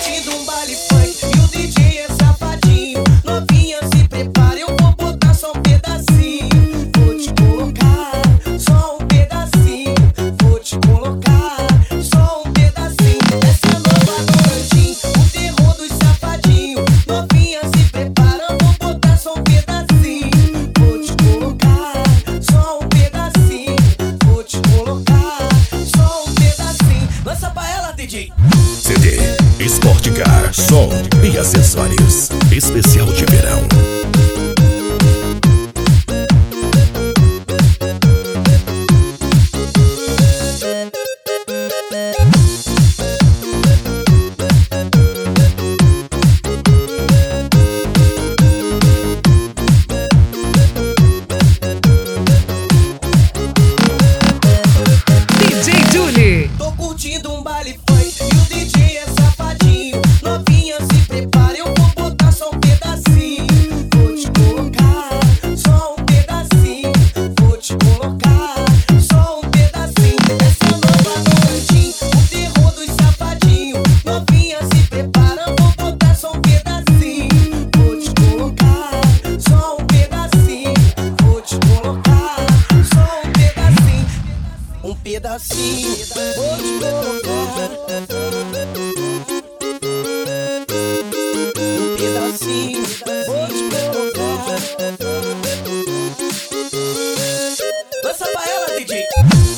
curtindo um baile funk e o DJ é safadinho. Novinha, se prepara, eu vou botar só um pedacinho. Vou te colocar só um pedacinho. Vou te colocar só um pedacinho. Essa é a nova do Anjinho, o terror dos safadinhos. Novinha, se prepara, eu vou botar só um pedacinho. Vou te colocar só um pedacinho. Vou te colocar só um pedacinho. Lança pra ela, DJ. CD, Sportcar, som e acessórios. Especial de verão. DJ Julie. Tô curtindo um baile funk e o DJ é safadinho. Novinha, se prepara, eu vou botar só um pedacinho. Vou te colocar só um pedacinho. Vou te colocar só um pedacinho. Essa é a nova do Anjinho, o terror dos safadinhos. Novinha, se prepara, eu vou botar só um pedacinho. Vou te colocar só um pedacinho. Vou te colocar só um pedacinho. Um pedacinho, vou te colocar. Um pedacinho, vou te colocar. Lança pra ela, DJ.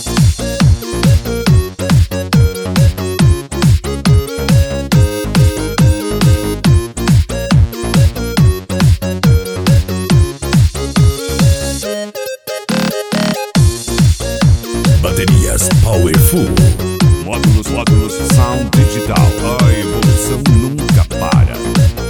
Baterias Powerful. Módulos, sound digital. A evolução nunca para.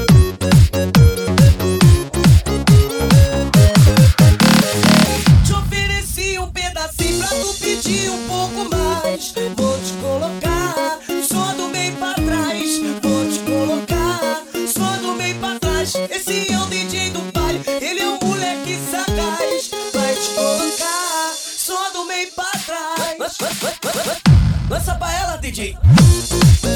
Te ofereci um pedacinho pra tu pedir um pouco mais. Vou te colocar só do meio pra trás. Vou te colocar só do meio pra trás. Esse é o DJ do baile, ele é um moleque sagaz. Vai te colocar só do meio pra trás. Lança pra ela, DJ.